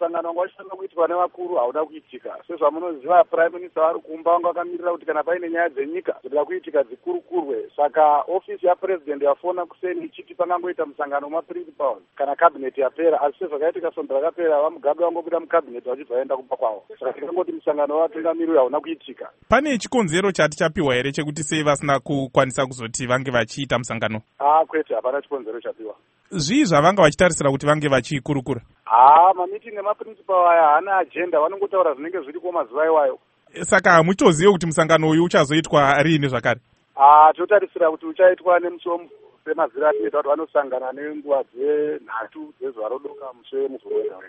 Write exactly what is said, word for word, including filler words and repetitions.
musangano wanga wachitanga kuitwa nevakuru hauna kuitika. Sezvamunoziva prime minister vari kumba vanga vakamirira kuti kana paine nyaya dzenyika dzinoda kuitika dzikurukurwe. Saka ofisi yapresident yafona kuseni ichiti pangangoita musangano wemaprincipals kana cabinet yapera, asi sezvakaitika sonto rakapera vamugabe vangobuda mucabinet vachibva vaenda kumba kwavo. Saka tikangoti musangano watungamiriri hauna kuitika. Pane chikonzero chati chapiwa here chekuti sei vasina kukwanisa kuzoti vange vachiita musangano? Ah, kwete, hapana chikonzero chapiwa. Zvii zvavanga vachitarisira kuti vange vachikurukura? Ah, mamitingi emaprincipal aya haana agenda, vanongotaura zvinenge zviriko mazuva iwayo. Saka hamuchoziva kuti musangano uyu uchazoitwa riini zvakare? Ah, totarisira kuti uchaitwa nemusi semazira atinoita kuti vanosangana nenguva dzenhatu dzezuva rodoka musi wemuvhuro wega wega.